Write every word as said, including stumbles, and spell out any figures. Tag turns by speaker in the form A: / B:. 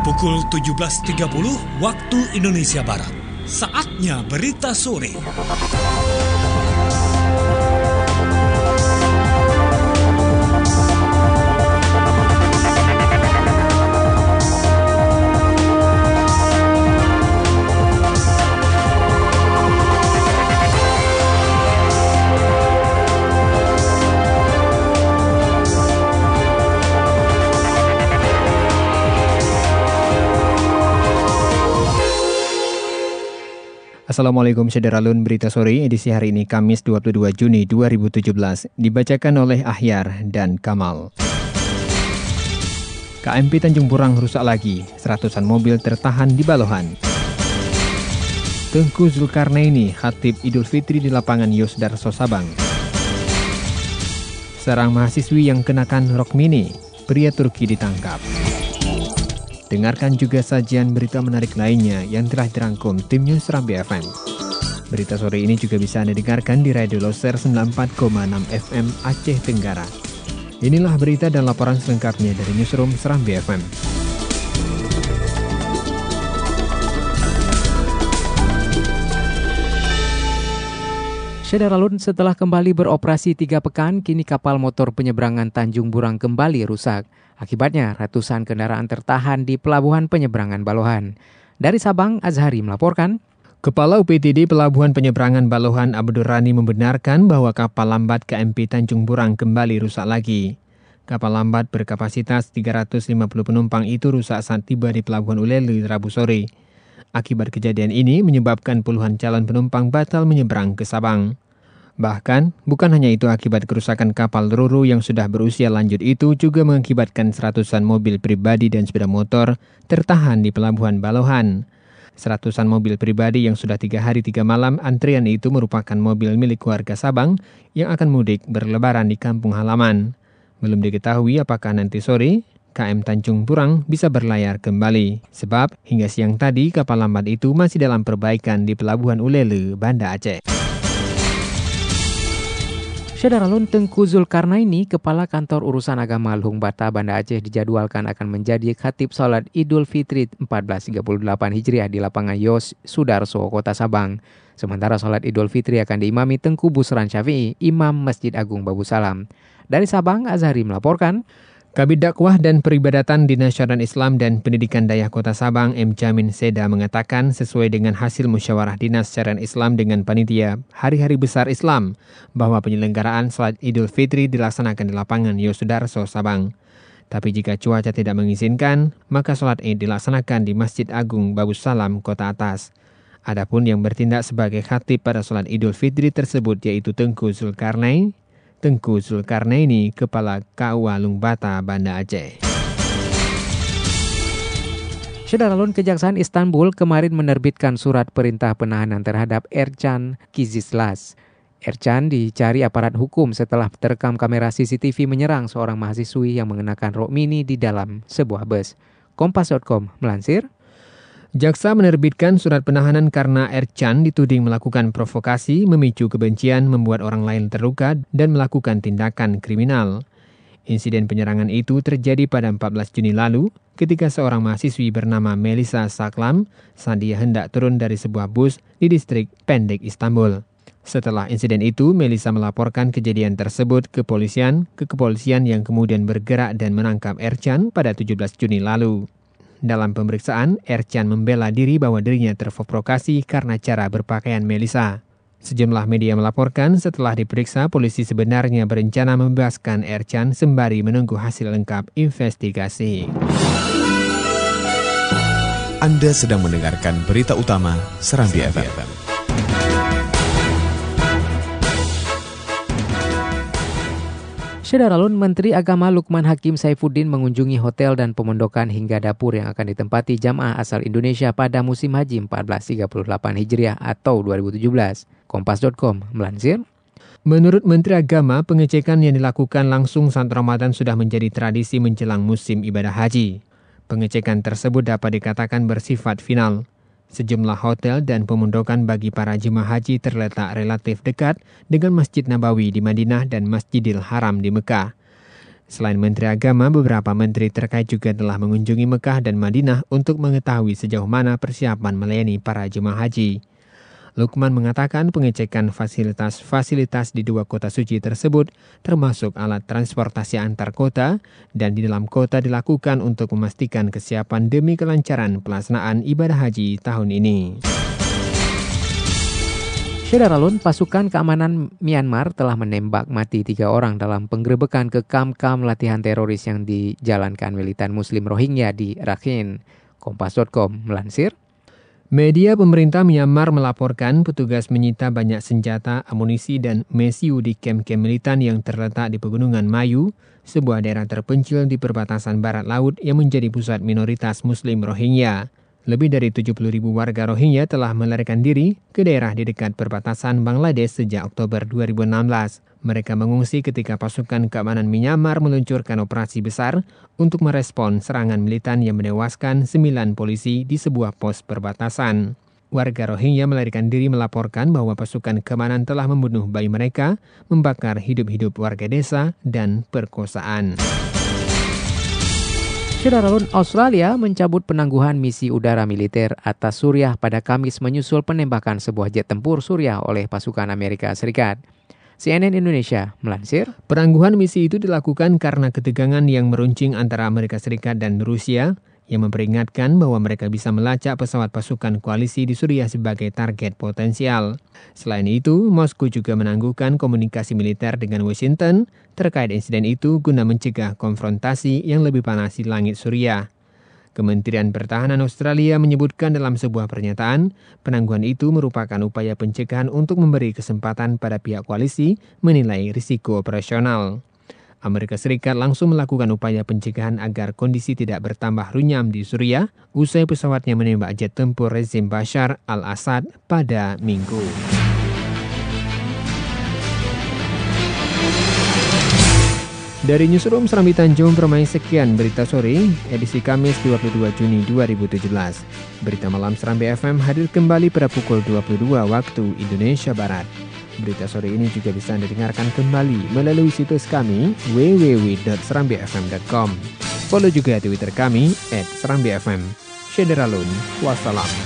A: Pukul tujuh belas tiga puluh waktu Indonesia Barat. Saatnya berita sore.
B: Assalamualaikum Syederalun, berita sore edisi hari ini Kamis dua puluh dua Juni dua ribu tujuh belas dibacakan oleh Ahyar dan Kamal. K M P Tanjung Burang rusak lagi, seratusan mobil tertahan di Balohan. Tengku Zulkarnaini khatib Idul Fitri di lapangan Yosdarso Sabang. Seorang mahasiswi yang kenakan rok mini, pria Turki ditangkap. Dengarkan juga sajian berita menarik lainnya yang telah dirangkum tim News Serambi F M. Berita sore ini juga bisa Anda dengarkan di Radio Loser sembilan puluh empat koma enam F M Aceh Tenggara. Inilah berita dan laporan selengkapnya dari Newsroom Serambi F M.
C: Syederalun, setelah kembali beroperasi tiga pekan, kini kapal motor penyeberangan Tanjung Burang kembali rusak. Akibatnya, ratusan kendaraan tertahan di Pelabuhan Penyeberangan Balohan. Dari Sabang, Azhari melaporkan.
B: Kepala U P T D Pelabuhan Penyeberangan Balohan Abdur Rani membenarkan bahwa kapal lambat K M P Tanjung Burang kembali rusak lagi. Kapal lambat berkapasitas tiga ratus lima puluh penumpang itu rusak saat tiba di Pelabuhan Ulele Rabu sore. Akibat kejadian ini menyebabkan puluhan calon penumpang batal menyeberang ke Sabang. Bahkan, bukan hanya itu, akibat kerusakan kapal Roro yang sudah berusia lanjut itu juga mengakibatkan seratusan mobil pribadi dan sepeda motor tertahan di Pelabuhan Balohan. Seratusan mobil pribadi yang sudah tiga hari tiga malam antrian itu merupakan mobil milik warga Sabang yang akan mudik berlebaran di kampung halaman. Belum diketahui apakah nanti sore K M Tanjung Burang bisa berlayar kembali. Sebab hingga siang tadi kapal lambat itu masih dalam perbaikan di Pelabuhan Ulele, Banda Aceh.
C: Syederalun, Tengku Zulkarnaini, Kepala Kantor Urusan Agama Luhung Bata Banda Aceh, dijadwalkan akan menjadi khatib salat Idul Fitri seribu empat ratus tiga puluh delapan Hijriah di lapangan Yos Sudarso, Kota Sabang. Sementara salat Idul Fitri akan diimami Tengku Busran Syafi'i, Imam Masjid Agung Babu Salam. Dari Sabang, Azhari melaporkan.
B: Kabid Dakwah dan Peribadatan Dinas Syariat Islam dan Pendidikan Dayah Kota Sabang M. Jamin Seda mengatakan sesuai dengan hasil musyawarah Dinas Syariat Islam dengan panitia Hari-Hari Besar Islam bahwa penyelenggaraan salat Idul Fitri dilaksanakan di lapangan Yosudarso Sabang. Tapi jika cuaca tidak mengizinkan, maka salat Id dilaksanakan di Masjid Agung Babu Salam, Kota Atas. Adapun yang bertindak sebagai khatib pada salat Idul Fitri tersebut yaitu Tengku Zulkarnaini, Tengku Zulkarnaini, Kepala K U A Luhung Bata, Banda Aceh.
C: Syederalun, Kejaksaan Istanbul kemarin menerbitkan surat perintah penahanan terhadap Ercan Kizislas. Ercan dicari aparat hukum setelah terekam kamera C C T V menyerang seorang mahasiswi yang mengenakan rok mini di dalam sebuah bus. Kompas titik com melansir.
B: Jaksa menerbitkan surat penahanan karena Ercan dituding melakukan provokasi, memicu kebencian, membuat orang lain terluka, dan melakukan tindakan kriminal. Insiden penyerangan itu terjadi pada empat belas Juni lalu ketika seorang mahasiswi bernama Melisa Saklam saat dia hendak turun dari sebuah bus di distrik Pendek, Istanbul. Setelah insiden itu, Melisa melaporkan kejadian tersebut ke kepolisian, ke kepolisian yang kemudian bergerak dan menangkap Ercan pada tujuh belas Juni lalu. Dalam pemeriksaan, Ercan membela diri bahwa dirinya terprovokasi karena cara berpakaian Melisa. Sejumlah media melaporkan setelah diperiksa, polisi sebenarnya berencana membebaskan Ercan sembari menunggu hasil lengkap investigasi.
D: Anda sedang mendengarkan berita utama Serambi F M.
C: Syederalun, Menteri Agama Lukman Hakim Saifuddin mengunjungi hotel dan pemondokan hingga dapur yang akan ditempati jamaah asal Indonesia pada musim haji empat belas tiga puluh delapan Hijriah atau dua ribu tujuh belas. Kompas titik com melansir.
B: Menurut Menteri Agama, pengecekan yang dilakukan langsung saat Ramadan sudah menjadi tradisi menjelang musim ibadah haji. Pengecekan tersebut dapat dikatakan bersifat final. Sejumlah hotel dan pemondokan bagi para jemaah haji terletak relatif dekat dengan Masjid Nabawi di Madinah dan Masjidil Haram di Mekah. Selain Menteri Agama, beberapa menteri terkait juga telah mengunjungi Mekah dan Madinah untuk mengetahui sejauh mana persiapan melayani para jemaah haji. Lukman mengatakan pengecekan fasilitas-fasilitas di dua kota suci tersebut termasuk alat transportasi antar kota dan di dalam kota dilakukan untuk memastikan kesiapan demi kelancaran pelaksanaan ibadah haji tahun ini.
C: Syederalun, pasukan keamanan Myanmar telah menembak mati tiga orang dalam penggerebekan ke kamp-kamp latihan teroris yang dijalankan militan Muslim Rohingya di Rakhine. Kompas titik com melansir.
B: Media pemerintah Myanmar melaporkan petugas menyita banyak senjata, amunisi, dan mesiu di kamp-kamp militan yang terletak di Pegunungan Mayu, sebuah daerah terpencil di perbatasan barat laut yang menjadi pusat minoritas Muslim Rohingya. Lebih dari tujuh puluh ribu warga Rohingya telah melarikan diri ke daerah di dekat perbatasan Bangladesh sejak Oktober dua ribu enam belas. Mereka mengungsi ketika pasukan keamanan Myanmar meluncurkan operasi besar untuk merespon serangan militan yang menewaskan sembilan polisi di sebuah pos perbatasan. Warga Rohingya melarikan diri melaporkan bahwa pasukan keamanan telah membunuh bayi mereka, membakar hidup-hidup warga desa, dan perkosaan.
C: Syederalun, Australia mencabut penangguhan misi udara militer atas Suriah pada Kamis menyusul penembakan sebuah jet tempur Suriah oleh pasukan Amerika Serikat. C N N Indonesia melansir.
B: Penangguhan misi itu dilakukan karena ketegangan yang meruncing antara Amerika Serikat dan Rusia yang memperingatkan bahwa mereka bisa melacak pesawat pasukan koalisi di Suriah sebagai target potensial. Selain itu, Moskow juga menangguhkan komunikasi militer dengan Washington terkait insiden itu guna mencegah konfrontasi yang lebih panas di langit Suriah. Kementerian Pertahanan Australia menyebutkan dalam sebuah pernyataan, penangguhan itu merupakan upaya pencegahan untuk memberi kesempatan pada pihak koalisi menilai risiko operasional. Amerika Serikat langsung melakukan upaya pencegahan agar kondisi tidak bertambah runyam di Suriah usai pesawatnya menembak jet tempur rezim Bashar al-Assad pada Minggu. Dari Newsroom Serambi Tanjung Permai, sekian berita sore, edisi Kamis dua puluh dua Juni dua ribu tujuh belas. Berita malam Serambi F M hadir kembali pada pukul dua puluh dua waktu Indonesia Barat. Berita sore ini juga bisa Anda dengarkan kembali melalui situs kami w w w dot serambi f m dot com. Follow juga Twitter kami at serambi f m. Syederalun, wassalam.